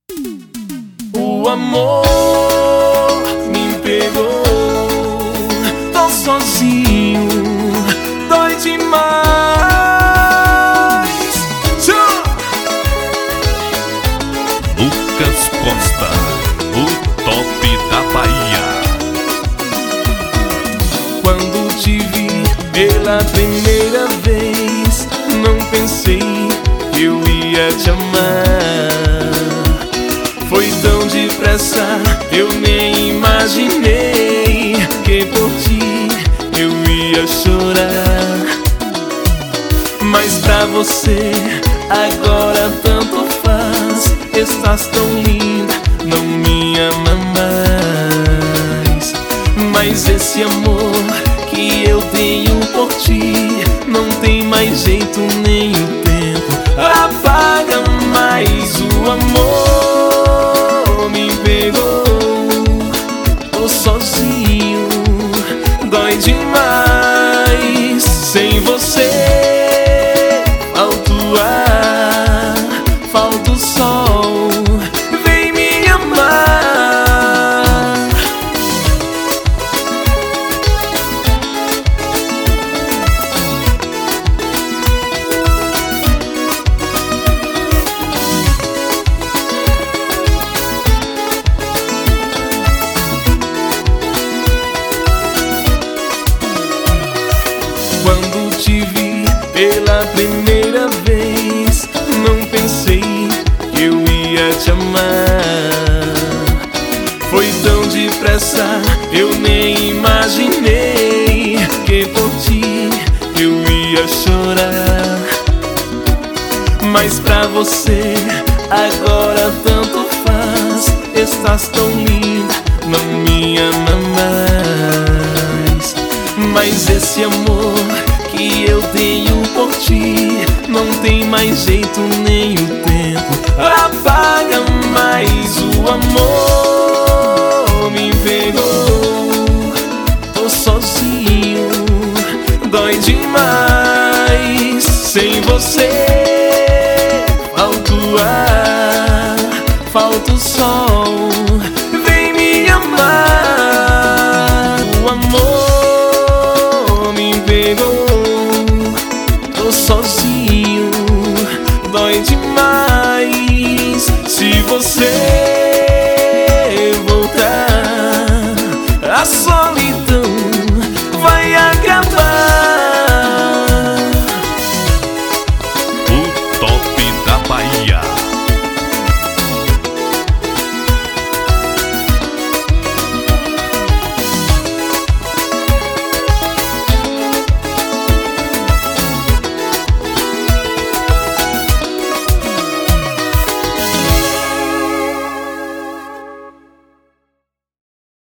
O amor me pegou, tô sozinho, dói demais. Lucas Costa, o top da Bahia. Quando te vi pela primeira vez, não pensei que eu ia te amar. Foi tão depressa, eu nem imaginei que por ti eu ia chorar. Mas pra você agora tanto faz, estás tão linda, não me ama mais. Mas esse amor que eu tenho por ti não tem mais jeito, nem o tempo apaga mais. O amor me pegou, tô sozinho, dói demais. Sem você falta o ar, falta o sol, vem me amar. Quando te vi pela primeira vez, não pensei que eu ia te amar. Foi tão depressa, eu nem imaginei que por ti eu ia chorar. Mas pra você agora tanto faz, estás tão linda, não me ama mais. Mas esse amor que eu tenho por ti não tem mais jeito, nem o tempo apaga mais. O amor me pegou, tô sozinho, dói demais. Sem você falta o ar, falta o sol, vem me amar. O amor me pegou, tô sozinho, dói demais. Se você